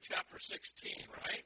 chapter 16, right?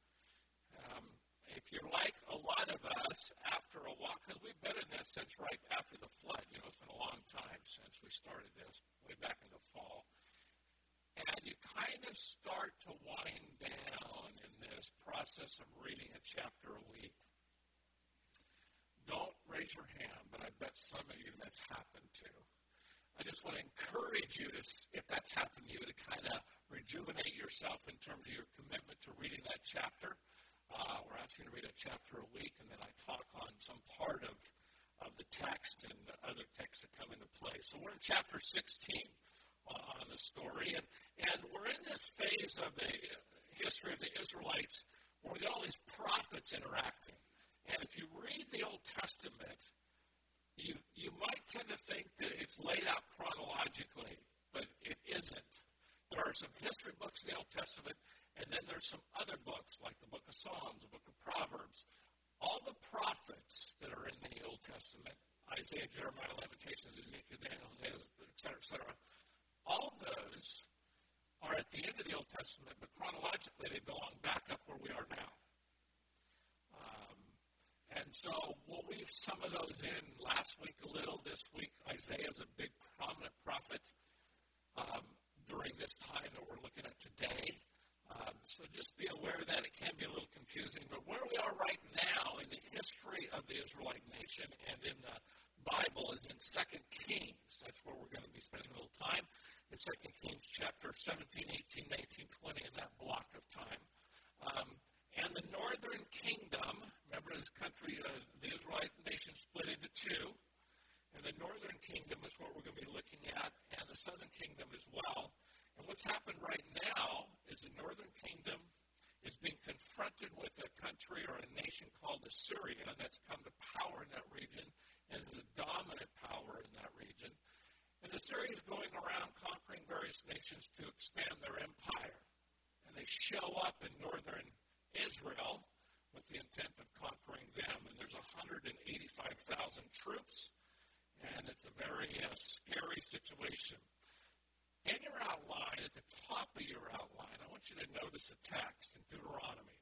If you're like a lot of us, after a while, because we've been in this since right after the flood. It's been a long time since we started this, way back in the fall. And you kind of start to wind down in this process of reading a chapter a week. Don't raise your hand, but I bet some of you that's happened to. I just want to encourage you, if that's happened to you, to kind of rejuvenate yourself in terms of your commitment to reading that chapter. We're asking you to read a chapter a week, and then I talk on some part of the text and the other texts that come into play. So we're in chapter 16 on the story, and we're in this phase of the history of the Israelites where we got all these prophets interacting. And if you read the Old Testament, you might tend to think that it's laid out chronologically, but it isn't. There are some history books in the Old Testament, and then there's some other books, like the book of Psalms, the book of Proverbs. All the prophets that are in the Old Testament, Isaiah, Jeremiah, Lamentations, Ezekiel, Daniel, Hosea, et cetera, all those are at the end of the Old Testament, but chronologically they belong back up where we are now. And so we'll weave some of those in last week a little. This week, Isaiah is a big, prominent prophet during this time that we're looking at today. So just be aware of that. It can be a little confusing. But where we are right now in the history of the Israelite nation and in the Bible is in 2 Kings. That's where we're going to be spending a little time. In 2 Kings chapter 17, 18, 19, 20, in that block of time. And the northern kingdom, remember this country, the Israelite nation split into two. And the northern kingdom is what we're going to be looking at, and the southern kingdom as well. And what's happened right now is the northern kingdom is being confronted with a country or a nation called Assyria that's come to power in that region and is a dominant power in that region. And Assyria is going around conquering various nations to expand their empire. And they show up in northern Israel with the intent of conquering them. And there's 185,000 troops, and it's a very scary situation. In your outline, at the top of your outline, I want you to notice a text in Deuteronomy.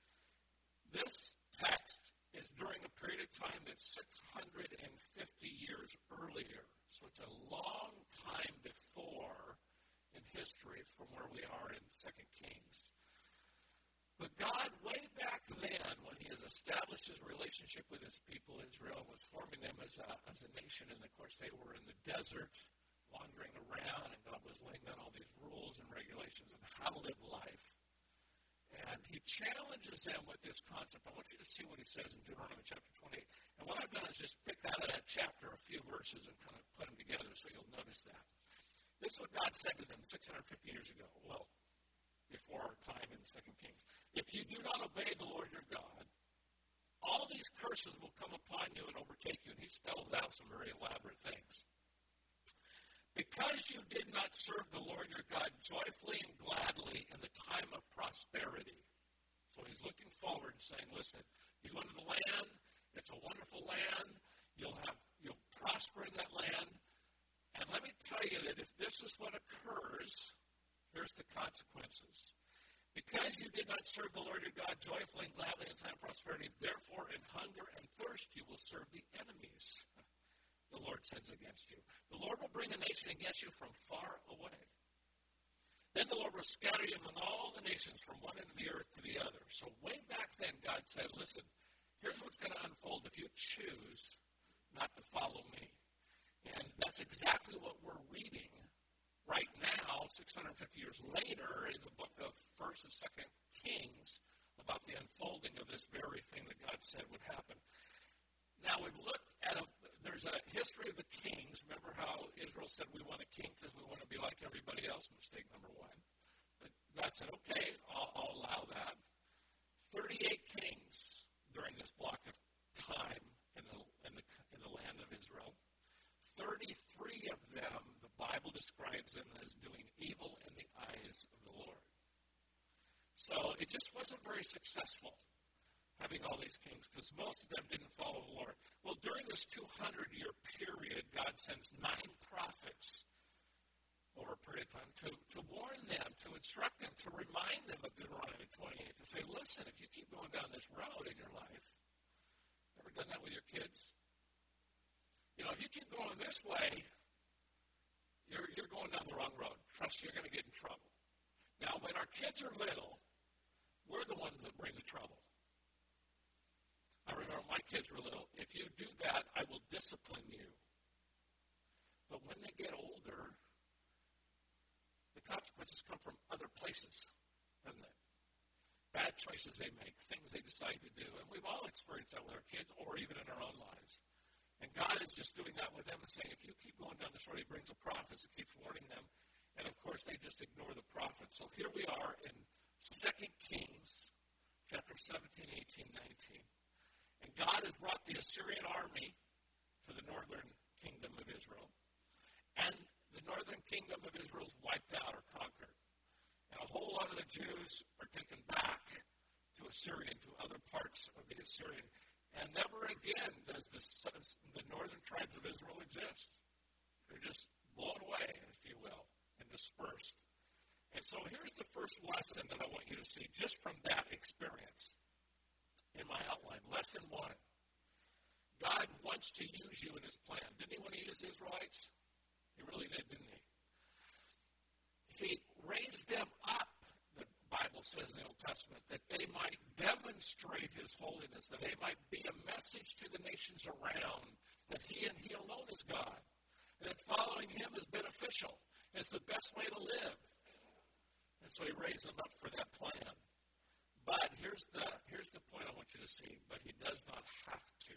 This text is during a period of time that's 650 years earlier. So it's a long time before in history from where we are in 2 Kings. But God, way back then, when he has established his relationship with his people, Israel, was forming them as a nation. And, of course, they were in the desert, wandering around, and God was laying down all these rules and regulations on how to live life. And he challenges them with this concept. I want you to see what he says in Deuteronomy chapter 28. And what I've done is just picked out of that chapter a few verses and kind of put them together so you'll notice that. This is what God said to them 650 years ago. Well, before our time in 2 Kings. If you do not obey the Lord your God, all these curses will come upon you and overtake you. And he spells out some very elaborate things. Because you did not serve the Lord your God joyfully and gladly in the time of prosperity. So he's looking forward and saying, listen, you go into the land, it's a wonderful land, you'll prosper in that land. And let me tell you that if this is what occurs, here's the consequences. Because you did not serve the Lord your God joyfully and gladly in time of prosperity, therefore in hunger and thirst you will serve the enemies the Lord sends against you. The Lord will bring a nation against you from far away. Then the Lord will scatter you among all the nations from one end of the earth to the other. So way back then, God said, listen, here's what's going to unfold if you choose not to follow me. And that's exactly what we're reading right now, 650 years later, in the book of 1st and 2nd Kings, about the unfolding of this very thing that God said would happen. Now, we've looked at there's a history of the kings. Remember how Israel said we want a king because we want to be like everybody else? Mistake number one. But God said, okay, I'll allow that. 38 kings during this block of time in the land of Israel. 33 of them, the Bible describes them as doing evil in the eyes of the Lord. So it just wasn't very successful, having all these kings, because most of them didn't follow the Lord. Well, during this 200-year period, God sends 9 prophets over a period of time. to warn them, to instruct them, to remind them of Deuteronomy 28, to say, listen, if you keep going down this road in your life, ever done that with your kids? If you keep going this way, you're going down the wrong road. Trust me, you're going to get in trouble. Now, when our kids are little, we're the ones that bring the trouble. I remember my kids were little. If you do that, I will discipline you. But when they get older, the consequences come from other places, doesn't it? Bad choices they make, things they decide to do. And we've all experienced that with our kids or even in our own lives. And God is just doing that with them and saying, if you keep going down this road, he brings a prophet that keeps warning them. And, of course, they just ignore the prophet. So here we are in 2 Kings, chapter 17, 18, 19. And God has brought the Assyrian army to the northern kingdom of Israel. And the northern kingdom of Israel is wiped out or conquered. And a whole lot of the Jews are taken back to Assyria, to other parts of the Assyrian. And never again does the northern tribes of Israel exist. They're just blown away, if you will, and dispersed. And so here's the first lesson that I want you to see just from that experience. In my outline, lesson 1. God wants to use you in his plan. Didn't he want to use the Israelites? He really did, didn't he? He raised them up, the Bible says in the Old Testament, that they might demonstrate his holiness, that they might be a message to the nations around that he and he alone is God, and that following him is beneficial. It's the best way to live. And so he raised them up for that plan. But here's the point I want you to see. But he does not have to.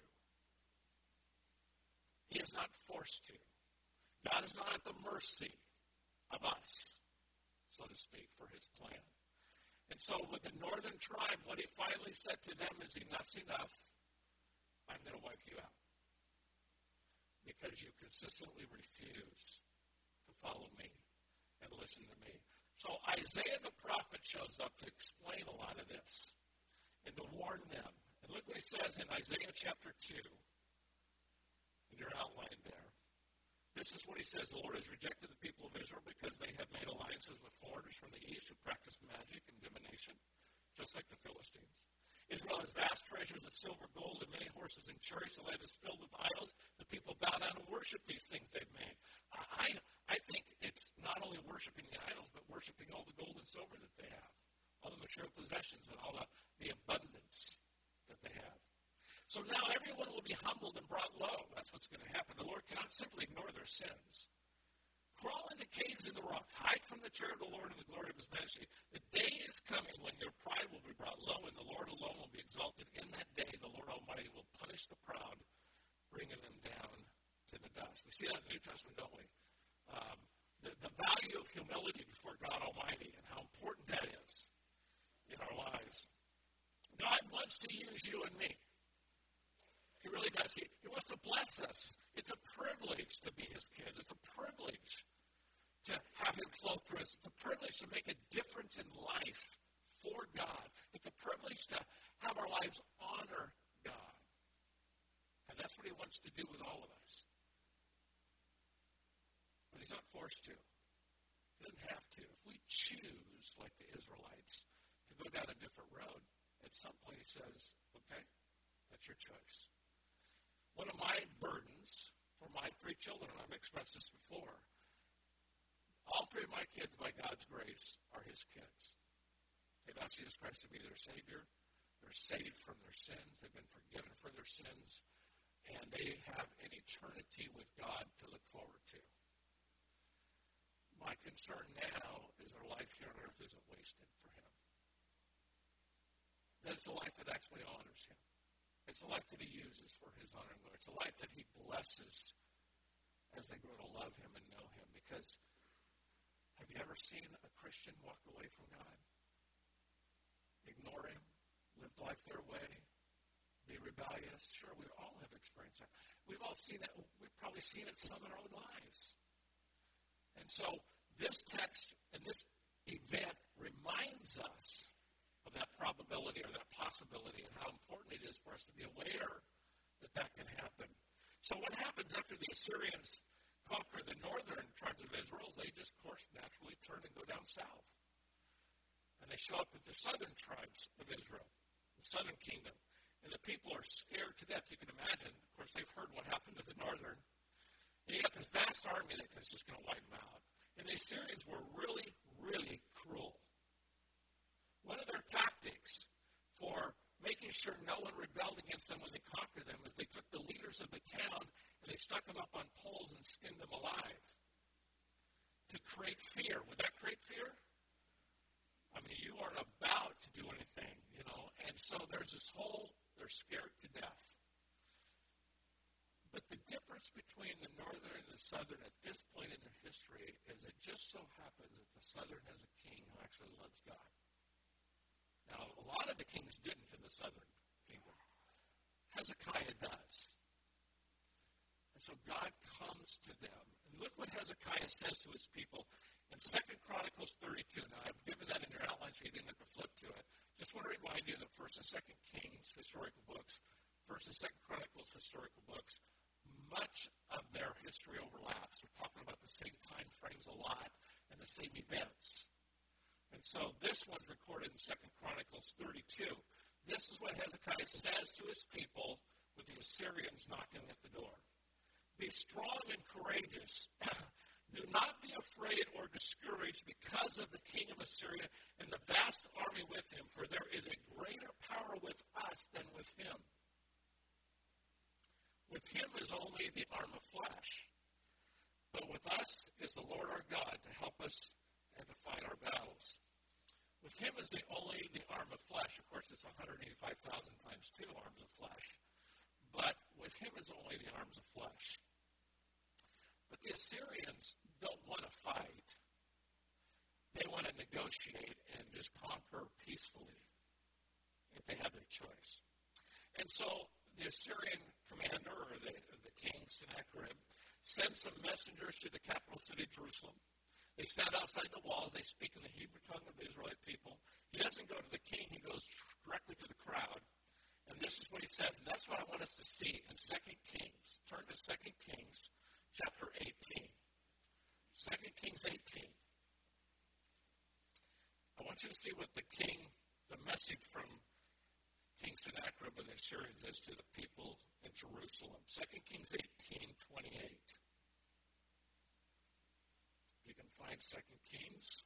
He is not forced to. God is not at the mercy of us, so to speak, for his plan. And so with the northern tribe, what he finally said to them is, enough's enough. I'm going to wipe you out. Because you consistently refuse to follow me and listen to me. So Isaiah the prophet shows up to explain a lot of this and to warn them. And look what he says in Isaiah chapter 2, in your outline there. This is what he says. The Lord has rejected the people of Israel because they have made alliances with foreigners from the east who practice magic and divination, just like the Philistines. Israel has vast treasures of silver, gold, and many horses and chariots. The land is filled with idols. The people bow down and worship these things they've made. I think it's not only worshiping the idols, but worshiping all the gold and silver that they have, all the material possessions and all the abundance that they have. So now everyone will be humbled and brought low. That's what's going to happen. The Lord cannot simply ignore their sins. Crawl into caves in the rock. Hide from the terror of the Lord and the glory of his majesty. The day is coming when your pride will be brought low and the Lord alone will be exalted. In that day, the Lord Almighty will punish the proud, bringing them down to the dust. We see that in the New Testament, don't we? The value of humility before God Almighty and how important that is in our lives. God wants to use you and me. He really does. He wants to bless us. It's a privilege to be his kids. It's a privilege to have him flow through us. It's a privilege to make a difference in life for God. It's a privilege to have our lives honor God. And that's what he wants to do with all of us. But he's not forced to. He doesn't have to. If we choose, like the Israelites, to go down a different road, at some point he says, okay, that's your choice. One of my burdens for my 3 children, and I've expressed this before, all 3 of my kids, by God's grace, are his kids. They've asked Jesus Christ to be their Savior. They're saved from their sins. They've been forgiven for their sins. And they have an eternity with God to look forward to. My concern now is their life here on earth isn't wasted for him. That it's a life that actually honors him. It's a life that he uses for his honor and glory. It's a life that he blesses as they grow to love him and know him. Because have you ever seen a Christian walk away from God? Ignore him, live life their way, be rebellious? Sure, we all have experienced that. We've all seen it. We've probably seen it some in our own lives. And so this text and this event reminds us of that probability or that possibility and how important it is for us to be aware that that can happen. So what happens after the Assyrians conquer the northern tribes of Israel? They just, of course, naturally turn they show up at the southern tribes of Israel, the southern kingdom. And the people are scared to death, you can imagine. Of course, they've heard what happened to the northern. And you got this vast army that is just going to wipe them out. And the Assyrians were really, really cruel. One of their tactics for making sure no one rebelled against them when they conquered them is they took the leaders of the town and they stuck them up on poles and skinned them alive to create fear. Would that create fear? I mean, you aren't about to do anything, you know. And so there's this whole, they're scared to death. But the difference between the northern and the southern at this point in their history is it just so happens that the southern has a king who actually loves God. Now, a lot of the kings didn't in the southern kingdom. Hezekiah does. And so God comes to them. And look what Hezekiah says to his people in 2 Chronicles 32. Now, I've given that in your outline so you didn't have to flip to it. Just want to remind you that 1st and 2nd Kings historical books, 1st and 2nd Chronicles historical books, much of their history overlaps. We're talking about the same time frames a lot and the same events. And so this one's recorded in 2 Chronicles 32. This is what Hezekiah says to his people with the Assyrians knocking at the door. Be strong and courageous. Do not be afraid or discouraged because of the king of Assyria and the vast army with him, for there is a greater power with us than with him. With him is only the arm of flesh, but with us is the Lord our God to help us and to fight our battles. With him is only the arm of flesh. Of course, it's 185,000 times 2 arms of flesh. But with him is only the arms of flesh. But the Assyrians don't want to fight. They want to negotiate and just conquer peacefully if they have their choice. And so the Assyrian commander, or the king, Sennacherib, sends some messengers to the capital city, Jerusalem. They stand outside the walls. They speak in the Hebrew tongue of the Israelite people. He doesn't go to the king. He goes directly to the crowd. And this is what he says, and that's what I want us to see in 2 Kings. Turn to 2 Kings, chapter 18. 2 Kings 18. I want you to see what the message from King Sennacherib of the Assyrians is to the people in Jerusalem. 2 Kings 18:28. You can find 2 Kings.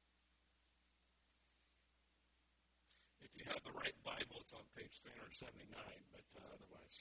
If you have the right Bible, it's on page 379, but otherwise.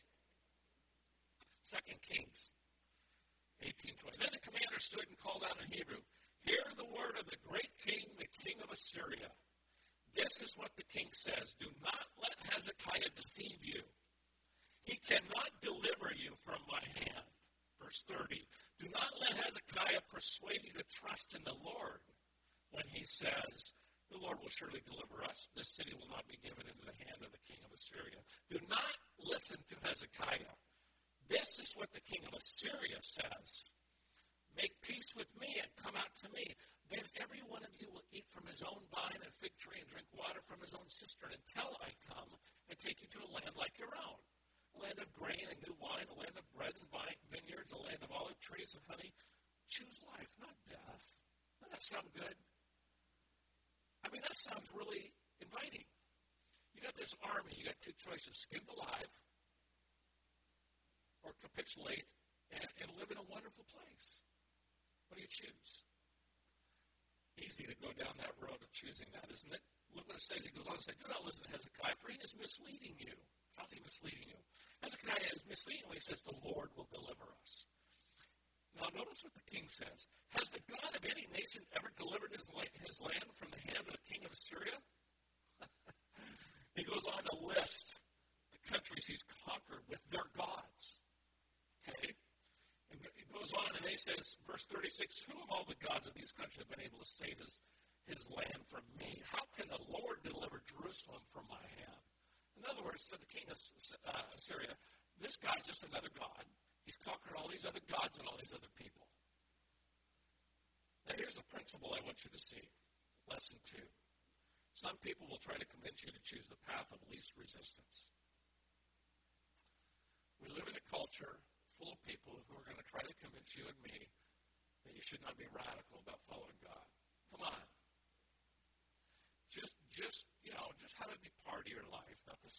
2 Kings 18:20. Then the commander stood and called out in Hebrew, "Hear the word of the great king, the king of Assyria. This is what the king says. Do not let Hezekiah deceive you. He cannot deliver you from my hand." Verse 30. Do not let Hezekiah persuade you to trust in the Lord when he says, the Lord will surely deliver us. This city will not be given into the hand of the king of Assyria. Do not listen to Hezekiah. This is what the king of Assyria says. Make peace with me and come out to me. Then every one of you will eat from his own vine and fig tree and drink water from his own cistern until I come and take you to a land like your own. A land of grain and new wine, a land of bread and vineyards, a land of olive trees and honey. Choose life, not death. Doesn't that sound good? I mean, that sounds really inviting. You got this army, you got two choices, skinned alive or capitulate and live in a wonderful place. What do you choose? Easy to go down that road of choosing that, isn't it? Look what it says. He goes on to say, do not listen to Hezekiah, for he is misleading you. How's he misleading you? Hezekiah is misleading when he says the Lord will deliver us. Now notice what the king says. Has the God of any nation ever delivered his land from the hand of the king of Assyria? He goes on to list the countries he's conquered with their gods. Okay? And it goes on and he says, verse 36, who of all the gods of these countries have been able to save his land from me? How can the Lord deliver Jerusalem from my hand? In other words, to the king of Assyria, this guy's just another god. He's conquered all these other gods and all these other people. Now here's a principle I want you to see. Lesson 2. Some people will try to convince you to choose the path of least resistance. We live in a culture full of people who are going to try to convince you and me that you should not be radical about following God. Come on. Just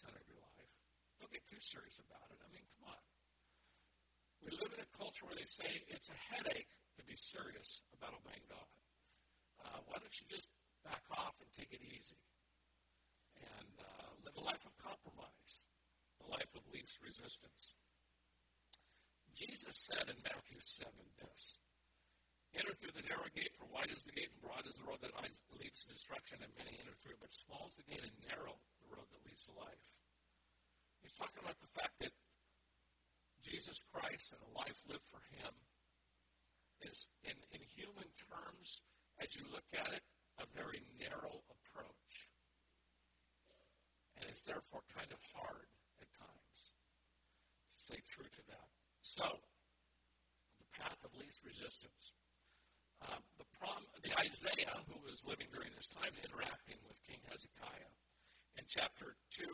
of your life. Don't get too serious about it. I mean, come on. We live in a culture where they say it's a headache to be serious about obeying God. Why don't you just back off and take it easy and live a life of compromise, a life of least resistance? Jesus said in Matthew 7 this, "Enter through the narrow gate, for wide is the gate and broad is the road that leads to destruction, and many enter through it. But small is the gate and narrow the road that leads to life." He's talking about the fact that Jesus Christ and a life lived for him is, in human terms, as you look at it, a very narrow approach. And it's therefore kind of hard at times to stay true to that. So, the path of least resistance. The Isaiah, who was living during this time, interacting with King Hezekiah, in chapter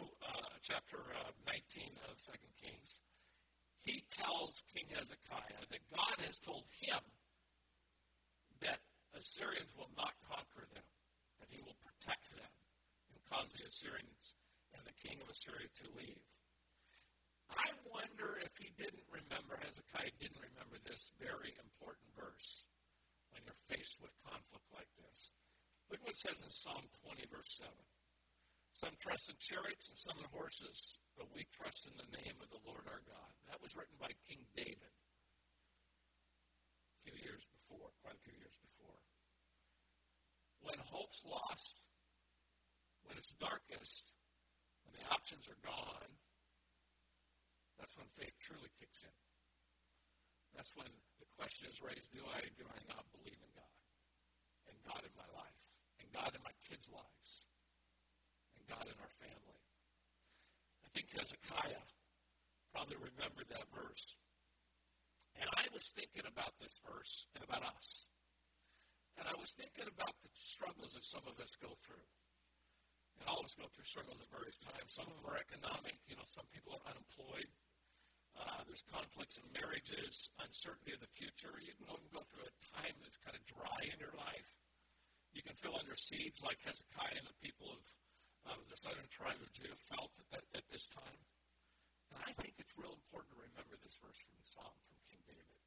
19 of 2 Kings, he tells King Hezekiah that God has told him that Assyrians will not conquer them, that he will protect them and cause the Assyrians and the king of Assyria to leave. I wonder if Hezekiah didn't remember this very important verse when you're faced with conflict like this. Look what it says in Psalm 20, verse 7. "Some trust in chariots and some in horses, but we trust in the name of the Lord our God." That was written by King David quite a few years before. When hope's lost, when it's darkest, when the options are gone, that's when faith truly kicks in. That's when the question is raised, do I not believe in God? And God in my life, and God in my kids' lives, and God in our family. I think Hezekiah probably remembered that verse. And I was thinking about this verse and about us. And I was thinking about the struggles that some of us go through. And all of us go through struggles at various times. Some of them are economic. Some people are unemployed. There's conflicts in marriages, uncertainty of the future. You can go through a time that's kind of dry in your life. You can feel under siege like Hezekiah and the people of the southern tribe of Judah felt at this time. And I think it's real important to remember this verse from the Psalm from King David.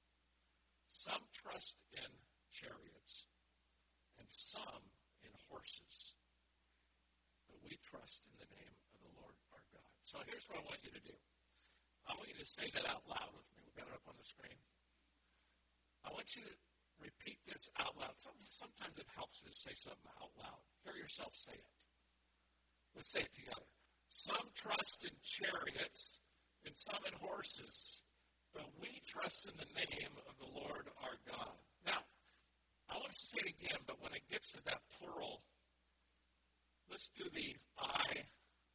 Some trust in chariots and some in horses, but we trust in the name of the Lord our God. So here's what I want you to do. I want you to say that out loud with me. We've got it up on the screen. I want you to repeat this out loud. Sometimes it helps to say something out loud. Hear yourself say it. Let's say it together. Some trust in chariots and some in horses, but we trust in the name of the Lord our God. Now, I want to say it again, but when it gets to that plural, let's do the I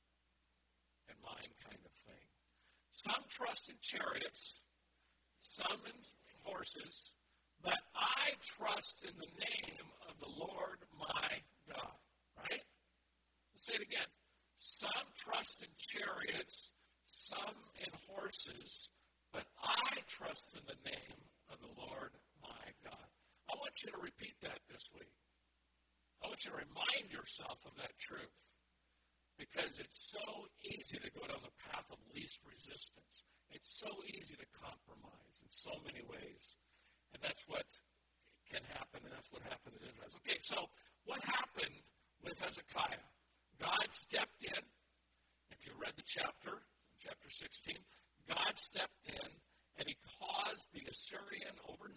and mine kind of thing. Some trust in chariots, some in horses, but I trust in the name of the Lord my God. Right? Let's say it again. Some trust in chariots, some in horses, but I trust in the name of the Lord my God. I want you to repeat that this week. I want you to remind yourself of that truth, because it's so easy to go down the path of least resistance. It's so easy to compromise in so many ways. And that's what can happen, and that's what happened to Israel. Okay, so what happened with Hezekiah? God stepped in. If you read the chapter 16, God stepped in, and he caused the Assyrian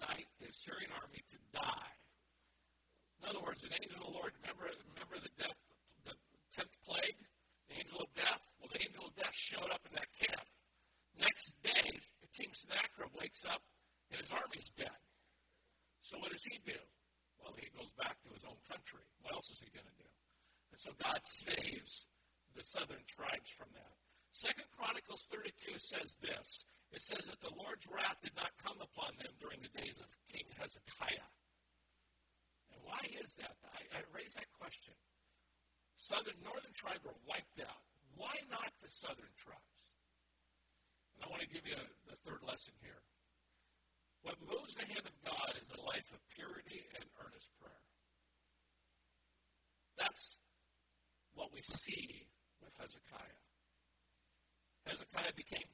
army to die. In other words, an angel of the Lord, remember the 10th plague, the angel of death? Well, the angel of death showed up in that camp. Next day, the king Sennacherib wakes up, and his army's dead. So what does he do? Well, he goes back to his own country. What else is he going to do? And so God saves the southern tribes from that. 2 Chronicles 32 says this. It says that the Lord's wrath did not come upon them during the days of King Hezekiah. And why is that? I raise that question. Northern tribes were wiped out. Why not the southern tribes? And I want to give you the third lesson here. What moves the hand of God is a life of purity and earnest prayer. That's what we see with Hezekiah.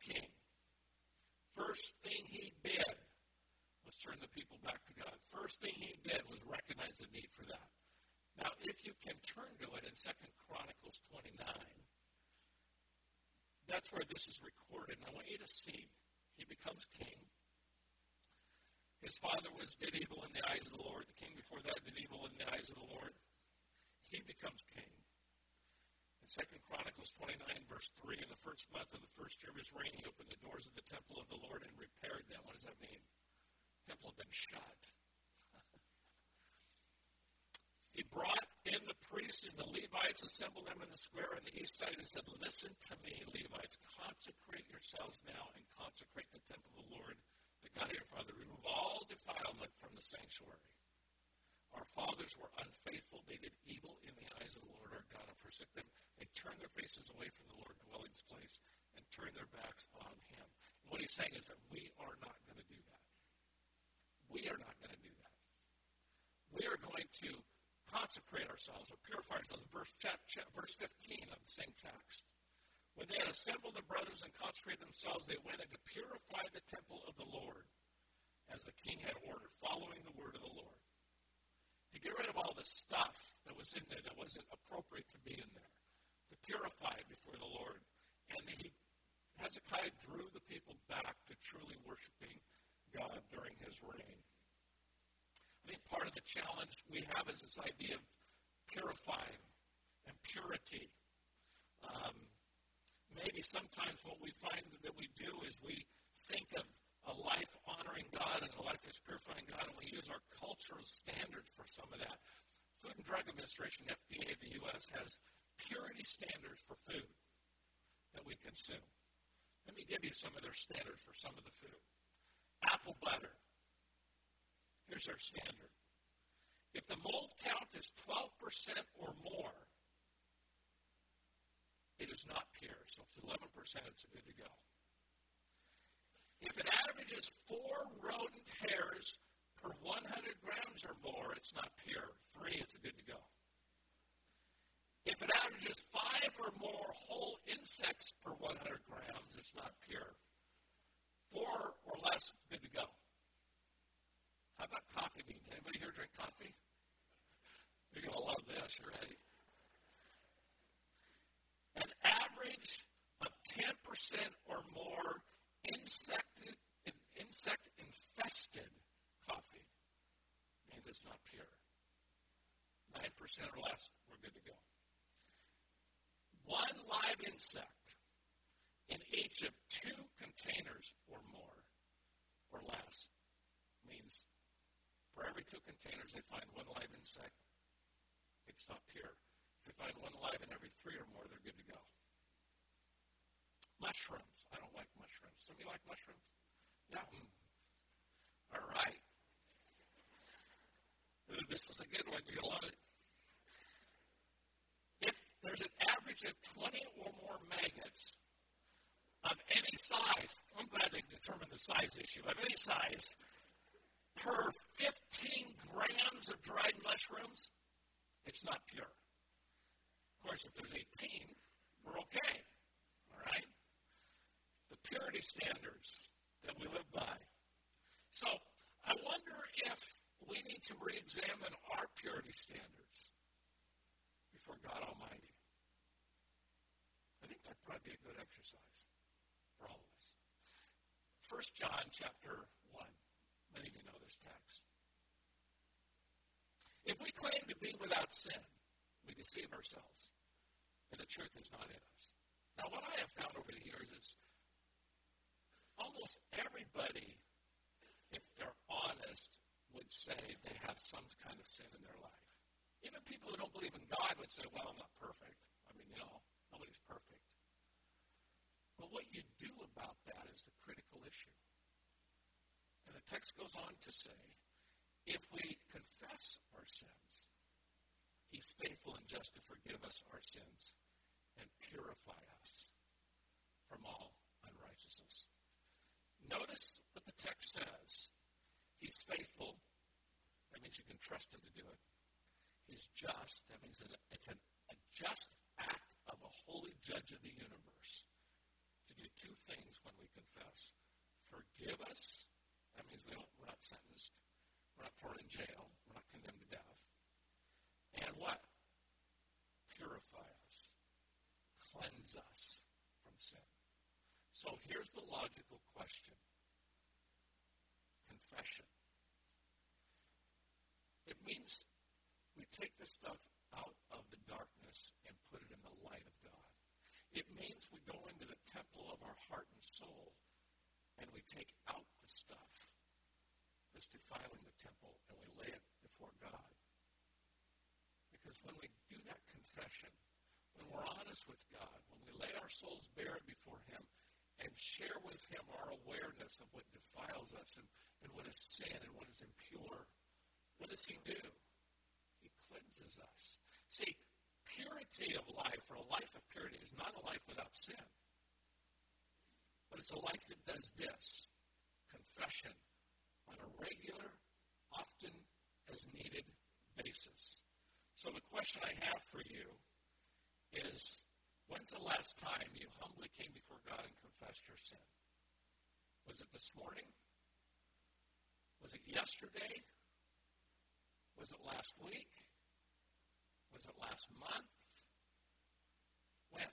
king. First thing he did was turn the people back to God. First thing he did was recognize the need for that. Now, if you can turn to it in 2 Chronicles 29, that's where this is recorded. And I want you to see, he becomes king. His father did evil in the eyes of the Lord. The king before that did evil in the eyes of the Lord. He becomes king. In 2 Chronicles 29, verse 3, in the first month of the first year of his reign, he opened the doors of the temple of the Lord and repaired them. What does that mean? The temple had been shut. He brought in the priests and the Levites, assembled them in the square on the east side, and said, listen to me, Levites, consecrate yourselves now and consecrate the temple of the Lord, the God of your father. Remove all defilement from the sanctuary. Our fathers were unfaithful. They did evil in the eyes of the Lord our God and forsook them. They turned their faces away from the Lord dwelling place and turned their backs on him. And what he's saying is that we are not going to do that. We are not going to do that. We are going to consecrate ourselves or purify ourselves. Verse 15 of the same text. When they had assembled the brothers and consecrated themselves, they went in to purify the temple of the Lord as the king had ordered, following the word of the Lord. To get rid of all the stuff that was in there that wasn't appropriate to be in there. To purify it before the Lord. And Hezekiah drew the people back to truly worshiping God during his reign. I think part of the challenge we have is this idea of purifying and purity. Maybe sometimes what we find that we do is we think of a life honoring God and a life that's purifying God, and we use our cultural standards for some of that. Food and Drug Administration, FDA of the U.S., has purity standards for food that we consume. Let me give you some of their standards for some of the food. Apple butter. Here's our standard. If the mold count is 12% or more, it is not pure. So if it's 11%, it's good to go. If it averages 4 rodent hairs per 100 grams or more, it's not pure. 3, it's good to go. If it averages 5 or more whole insects per 100 grams, it's not pure. 4 or less, good to go. How about coffee beans? Anybody here drink coffee? You're going to love this. You ready? An average of 10% or more insect-infested coffee means it's not pure. 9% or less, we're good to go. 1 live insect in each of 2 containers or more or less means for every 2 containers they find 1 live insect, it's not pure. If they find 1 live in every 3 or more, they're good to go. Mushrooms. I don't like mushrooms. Some of you like mushrooms? Yeah. All right. This is a good one. You'll love it. If there's an average of 20 or more maggots of any size, I'm glad they determined the size issue, of any size, per 15 grams of dried mushrooms, it's not pure. Of course, if there's 18, we're okay. All right? The purity standards that we live by. So, I wonder if we need to re-examine our purity standards before God Almighty. I think that'd probably be a good exercise for all of us. 1 John chapter 1. Many of you know this text. If we claim to be without sin, we deceive ourselves, and the truth is not in us. Now, what I have found over the years is almost everybody, if they're honest, would say they have some kind of sin in their life. Even people who don't believe in God would say, well, I'm not perfect. I mean, nobody's perfect. But what you do about that is the critical issue. And the text goes on to say, if we confess our sins, he's faithful and just to forgive us our sins and purify us from all unrighteousness. Notice what the text says. He's faithful. That means you can trust him to do it. He's just. That means it's a just act of a holy judge of the universe to to do two things when we confess. Forgive us. That means we're not sentenced. We're not thrown in jail. We're not condemned to death. And what? Purify us. Cleanse us from sin. So here's the logical question. Confession. It means we take the stuff out of the darkness and put it in the light of God. It means we go into the temple of our heart and soul and we take out the stuff that's defiling the temple and we lay it before God. Because when we do that confession, when we're honest with God, when we lay our souls bare before Him and share with Him our awareness of what defiles us and what is sin and what is impure, what does He do? He cleanses us. See, purity of life, or a life of purity, is not a life without sin. But it's a life that does this. Confession on a regular, often as needed basis. So the question I have for you is, when's the last time you humbly came before God and confessed your sin? Was it this morning? Was it yesterday? Was it last week? Was it last month? When?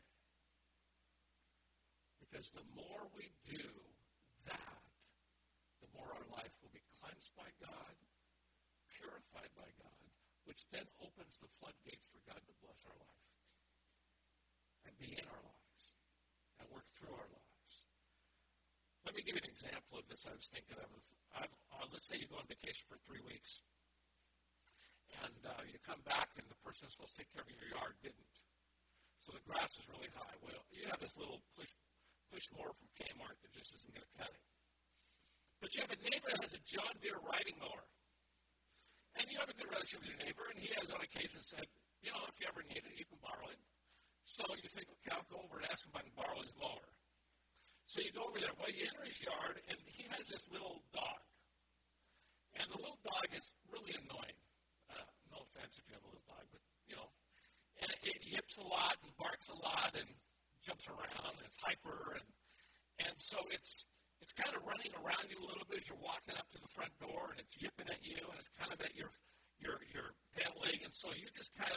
Because the more we do that, the more our life will be cleansed by God, purified by God, which then opens the floodgates for God to bless our life and be in our lives and work through our lives. Let me give you an example of this I was thinking of. Let's say you go on vacation for 3 weeks. And you come back and the person who's supposed to take care of your yard didn't. So the grass is really high. Well, you have this little push mower from Kmart that just isn't going to cut it. But you have a neighbor that has a John Deere riding mower. And you have a good relationship with your neighbor, and he has on occasion said, if you ever need it, you can borrow it. So you think, okay, I'll go over and ask him if I can borrow his mower. So you go over there. Well, you enter his yard, and he has this little dog. And the little dog is really annoying. No offense if you have a little dog, but, and it yips a lot and barks a lot and jumps around and it's hyper. And so it's kind of running around you a little bit as you're walking up to the front door, and it's yipping at you, and it's kind of at your pant leg. And so you just kind of,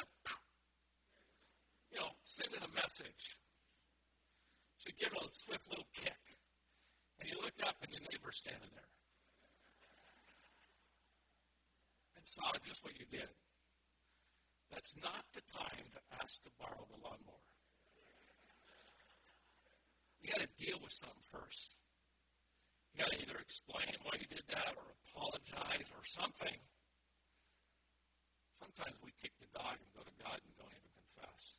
send it a message. So you give it a swift little kick. And you look up and your neighbor's standing there. And saw just what you did. That's not the time to ask to borrow the lawnmower. You got to deal with something first. You got to either explain why you did that or apologize or something. Sometimes we kick the dog and go to God and don't even confess.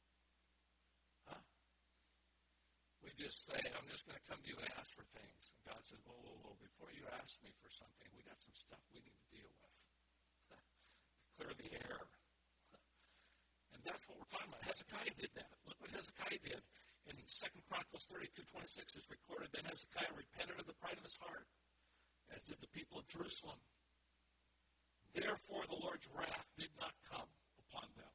We just say, I'm just going to come to you and ask for things. And God says, whoa, before you ask me for something, we got some stuff we need to deal with. Clear the air. And that's what we're talking about. Hezekiah did that. Look what Hezekiah did. In 2 Chronicles 32:26 is recorded, then Hezekiah repented of the pride of his heart, as did the people of Jerusalem. Therefore the Lord's wrath did not come upon them.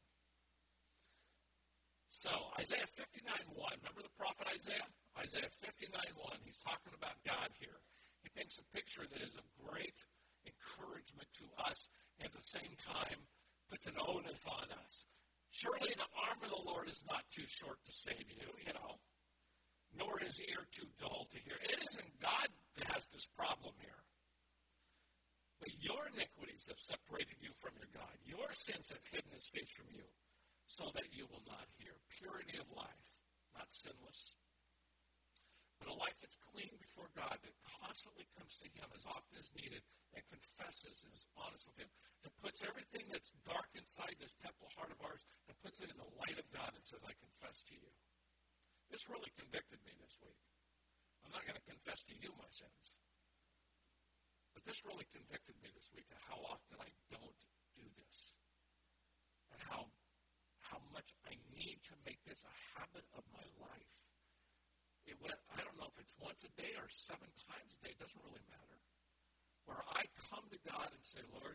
So, Isaiah 59:1, remember the prophet Isaiah? Isaiah 59:1, he's talking about God here. He paints a picture that is of great encouragement to us, and at the same time puts an onus on us. Surely the arm of the Lord is not too short to save you, nor his ear too dull to hear. It isn't God that has this problem here. But your iniquities have separated you from your God. Your sins have hidden his face from you, so that you will not hear. Purity of life, not sinless. But a life that's clean before God, that constantly comes to him as often as needed and confesses and is honest with him and puts everything that's dark inside this temple heart of ours and puts it in the light of God and says, I confess to you. This really convicted me this week. I'm not going to confess to you my sins. But this really convicted me this week of how often I don't do this. And how much I need to make this a habit of my life. I don't know if it's once a day or 7 times a day. It doesn't really matter. Where I come to God and say, Lord,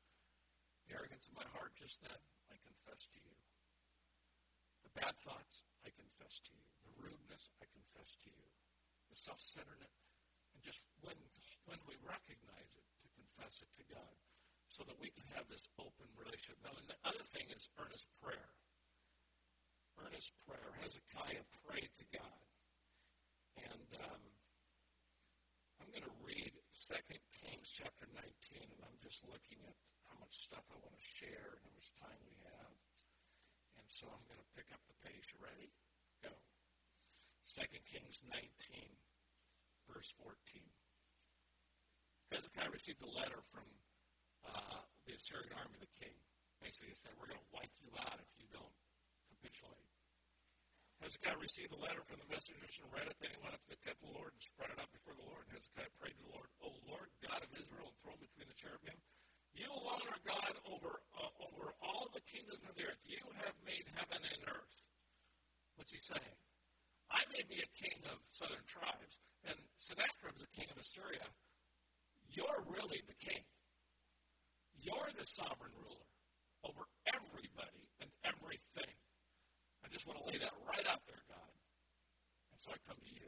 the arrogance of my heart just then, I confess to you. The bad thoughts, I confess to you. The rudeness, I confess to you. The self-centeredness. And just when we recognize it, to confess it to God, so that we can have this open relationship. Now, and the other thing is earnest prayer. Earnest prayer. Hezekiah prayed to God. And I'm going to read 2 Kings chapter 19, and I'm just looking at how much stuff I want to share and how much time we have. And so I'm going to pick up the page. You ready? Go. 2 Kings 19, verse 14. Hezekiah received a letter from the Assyrian army, the king. Basically, he said, we're going to wipe you out if you don't capitulate. Hezekiah received a letter from the messengers and read it. Then he went up to the temple of the Lord and spread it out before the Lord. And Hezekiah prayed to the Lord, O Lord, God of Israel, enthroned between the cherubim, you alone are God over all the kingdoms of the earth. You have made heaven and earth. What's he saying? I may be a king of southern tribes, and Sennacherib is the king of Assyria. You're really the king. You're the sovereign ruler over everybody and everything. I just want to lay that right out there, God. And so I come to you.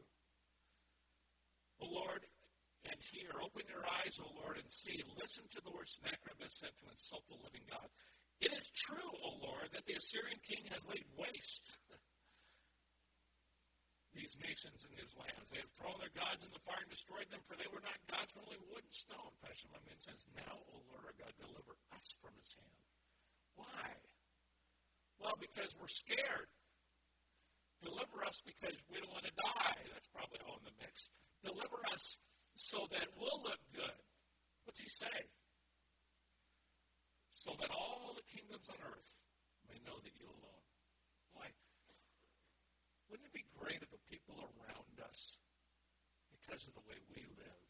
O Lord, and hear, open your eyes, O Lord, and see. Listen to the words Sennacherib has sent to insult the living God. It is true, O Lord, that the Assyrian king has laid waste these nations and his lands. They have thrown their gods in the fire and destroyed them, for they were not gods, but only wood and stone, fashioned by men's hands. Now, O Lord our God, deliver us from his hand. Why? Well, because we're scared. Deliver us because we don't want to die. That's probably all in the mix. Deliver us so that we'll look good. What's he say? So that all the kingdoms on earth may know that you alone. Boy, wouldn't it be great if the people around us, because of the way we live,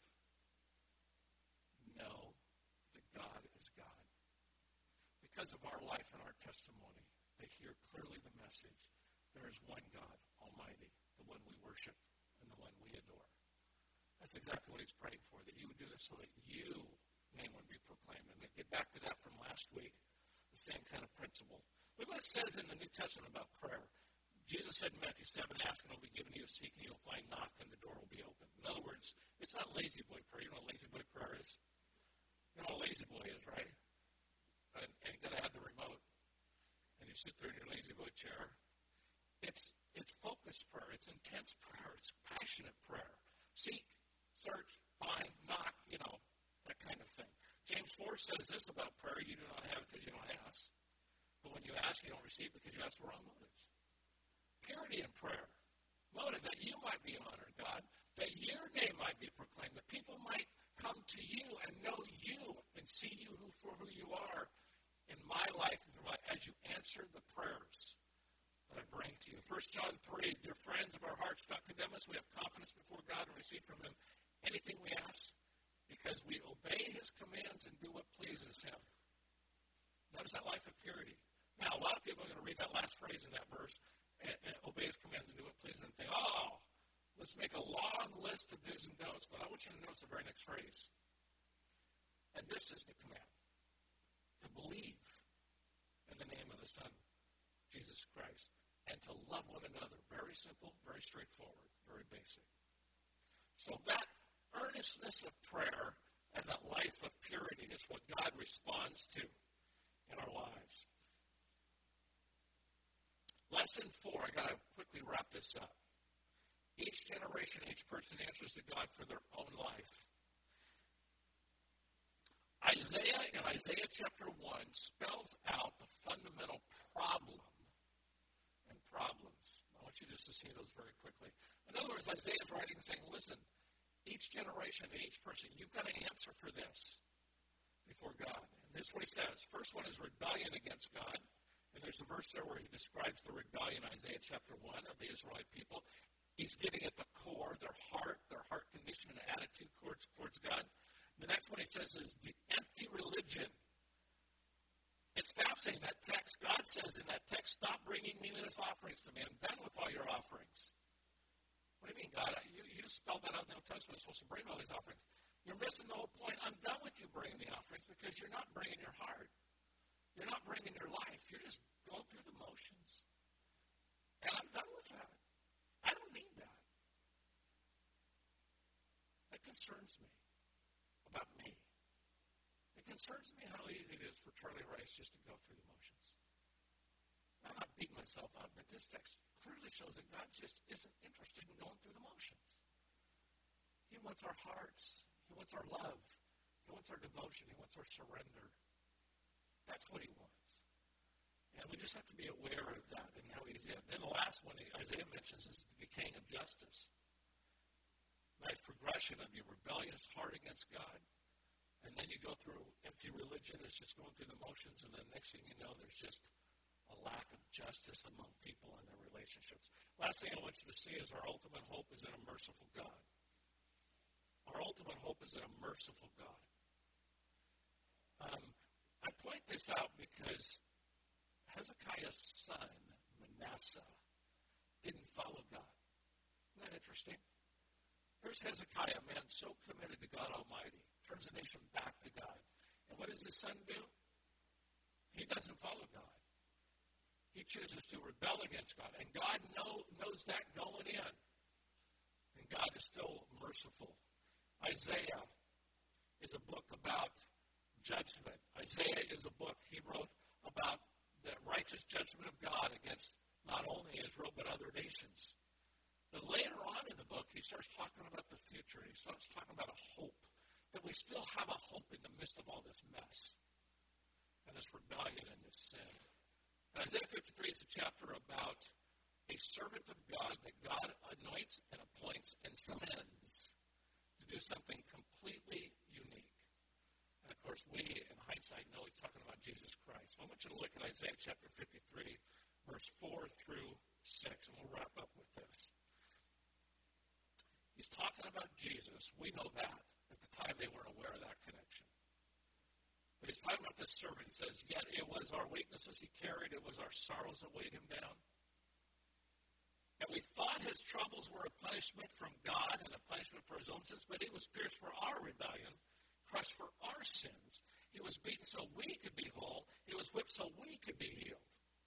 know that God is God? Because of our life and our testimony, they hear clearly the message. There is one God, Almighty, the one we worship and the one we adore. That's exactly what he's praying for, that you would do this so that you name would be proclaimed. And to get back to that from last week, the same kind of principle. Look what it says in the New Testament about prayer. Jesus said in Matthew 7, ask and it will be given to you, seek and you'll find, knock and the door will be open. In other words, it's not lazy boy prayer. You know what lazy boy prayer is? You know what a lazy boy is, right? And you got to have the remote. And you sit there in your lazy boy chair. It's focused prayer. It's intense prayer. It's passionate prayer. Seek, search, find, knock, that kind of thing. James 4 says this about prayer. You do not have it because you don't ask. But when you ask, you don't receive because you ask the wrong motives. Purity in prayer. Motive that you might be honored, God. That your name might be proclaimed. That people might come to you and know you and see you for who you are in my life as you answer the prayers that I bring to you. 1 John 3, dear friends, if our hearts do not condemn us, we have confidence before God and receive from him anything we ask because we obey his commands and do what pleases him. Notice that life of purity. Now, a lot of people are going to read that last phrase in that verse and obey his commands and do what pleases him and think, let's make a long list of do's and don'ts. But I want you to notice the very next phrase. And this is the command. To believe in the name of the Son, Jesus Christ, and to love one another. Very simple, very straightforward, very basic. So that earnestness of prayer and that life of purity is what God responds to in our lives. Lesson 4, I got to quickly wrap this up. Each generation, each person answers to God for their own life. Isaiah, in Isaiah chapter 1, spells out the fundamental problem and problems. I want you just to see those very quickly. In other words, Isaiah is writing and saying, listen, each generation and each person, you've got to answer for this before God. And this is what he says. First one is rebellion against God. And there's a verse there where he describes the rebellion, Isaiah chapter 1, of the Israelite people. He's getting at the core, their heart condition and attitude towards God. The next one he says is the empty religion. It's fascinating, that text. God says in that text, stop bringing meaningless offerings to me. I'm done with all your offerings. What do you mean, God? You spelled that out in the Old Testament. You're supposed to bring all these offerings. You're missing the whole point. I'm done with you bringing the offerings because you're not bringing your heart. You're not bringing your life. You're just going through the motions. And I'm done with concerns me about me. It concerns me how easy it is for Charlie Rice just to go through the motions. I'm not beating myself up, but this text clearly shows that God just isn't interested in going through the motions. He wants our hearts. He wants our love. He wants our devotion. He wants our surrender. That's what he wants. And we just have to be aware of that and how easy it is. Then the last one Isaiah mentions is the decaying of justice. Nice progression of your rebellious heart against God. And then you go through empty religion. It's just going through the motions. And then next thing you know, there's just a lack of justice among people and their relationships. Last thing I want you to see is our ultimate hope is in a merciful God. Our ultimate hope is in a merciful God. I point this out because Hezekiah's son, Manasseh, didn't follow God. Isn't that interesting? Here's Hezekiah, a man so committed to God Almighty, turns the nation back to God. And what does his son do? He doesn't follow God. He chooses to rebel against God. And God knows that going in. And God is still merciful. Isaiah is a book about judgment. Isaiah is a book he wrote about the righteous judgment of God against not only Israel but other nations. But later on in the book, he starts talking about the future. He starts talking about a hope, that we still have a hope in the midst of all this mess and this rebellion and this sin. Isaiah 53 is a chapter about a servant of God that God anoints and appoints and sends to do something completely unique. And, of course, we, in hindsight, know he's talking about Jesus Christ. So I want you to look at Isaiah chapter 53, verse 4 through 6, and we'll wrap up with this. He's talking about Jesus. We know that. At the time, they weren't aware of that connection. But he's talking about this servant. He says, yet it was our weaknesses he carried. It was our sorrows that weighed him down. And we thought his troubles were a punishment from God and a punishment for his own sins, but he was pierced for our rebellion, crushed for our sins. He was beaten so we could be whole. He was whipped so we could be healed.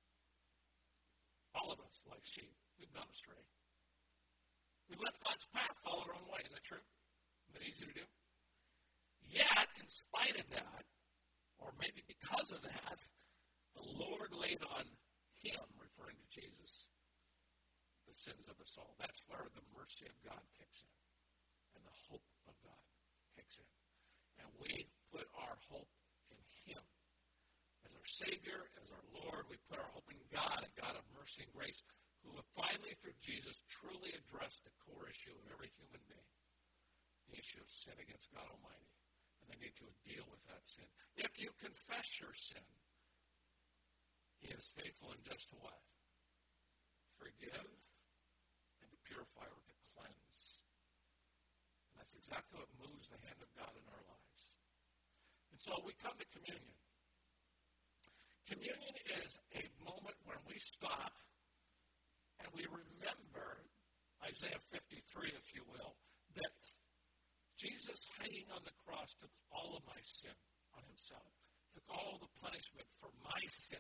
All of us, like sheep, we've gone astray. We've left God's path, followed our own way. Isn't that true? Isn't that easy to do? Yet, in spite of that, or maybe because of that, the Lord laid on him, referring to Jesus, the sins of us all. That's where the mercy of God kicks in, and the hope of God kicks in. And we put our hope in him. As our Savior, as our Lord, we put our hope in God, a God of mercy and grace, who have finally, through Jesus, truly addressed the core issue of every human being, the issue of sin against God Almighty. And they need to deal with that sin. If you confess your sin, he is faithful and just to what? Forgive and to purify or to cleanse. And that's exactly what moves the hand of God in our lives. And so we come to communion. Communion is a moment when we stop and we remember Isaiah 53, if you will, that Jesus hanging on the cross took all of my sin on himself, took all the punishment for my sin,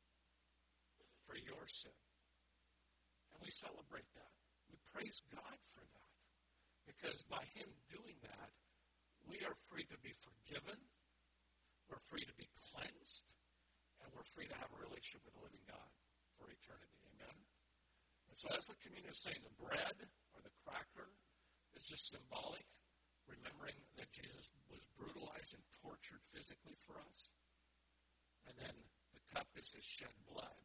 for your sin. And we celebrate that. We praise God for that. Because by him doing that, we are free to be forgiven, we're free to be cleansed, and we're free to have a relationship with the living God for eternity. Amen? And so that's what communion is saying. The bread or the cracker is just symbolic, remembering that Jesus was brutalized and tortured physically for us. And then the cup is his shed blood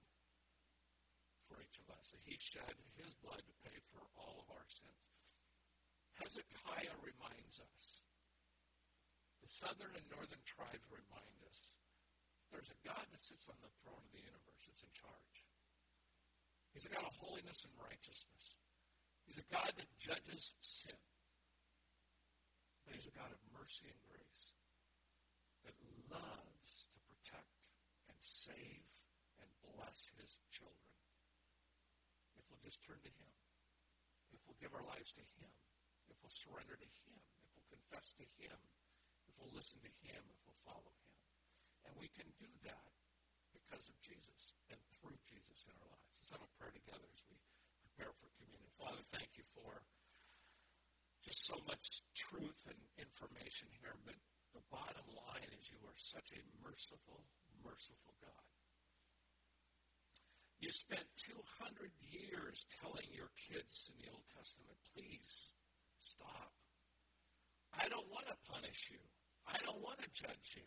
for each of us. So he shed his blood to pay for all of our sins. Hezekiah reminds us. The southern and northern tribes remind us. There's a God that sits on the throne of the universe that's in charge. He's a God of holiness and righteousness. He's a God that judges sin. But he's a God of mercy and grace that loves to protect and save and bless his children. If we'll just turn to him, if we'll give our lives to him, if we'll surrender to him, if we'll confess to him, if we'll listen to him, if we'll follow him. And we can do that because of Jesus and through Jesus in our lives. Let's have a prayer together as we prepare for communion. Father, thank you for just so much truth and information here, but the bottom line is you are such a merciful, merciful God. You spent 200 years telling your kids in the Old Testament, please stop. I don't want to punish you. I don't want to judge you.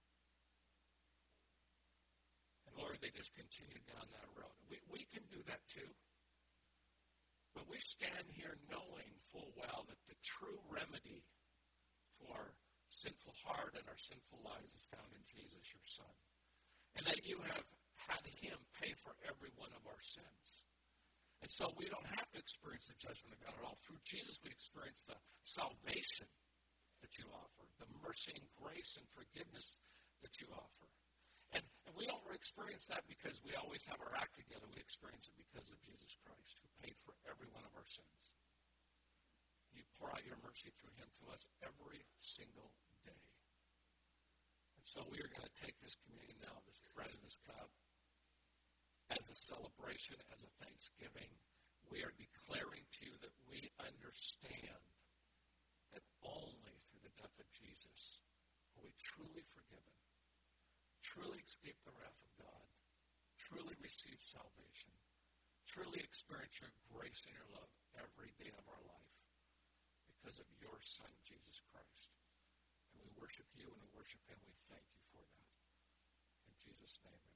And Lord, they just continued down that road. We can do that too. But we stand here knowing full well that the true remedy for our sinful heart and our sinful lives is found in Jesus, your Son. And that you have had him pay for every one of our sins. And so we don't have to experience the judgment of God at all. Through Jesus, we experience the salvation that you offer, the mercy and grace and forgiveness that you offer. And we don't experience that because we always have our act together. We experience it because of Jesus Christ, who paid for every one of our sins. You pour out your mercy through him to us every single day. And so we are going to take this communion now, this bread and this cup, as a celebration, as a thanksgiving. We are declaring to you that we understand that only through the death of Jesus are we truly forgiven, truly escape the wrath of God, truly receive salvation, truly experience your grace and your love every day of our life because of your Son, Jesus Christ. And we worship you and we worship him. We thank you for that. In Jesus' name.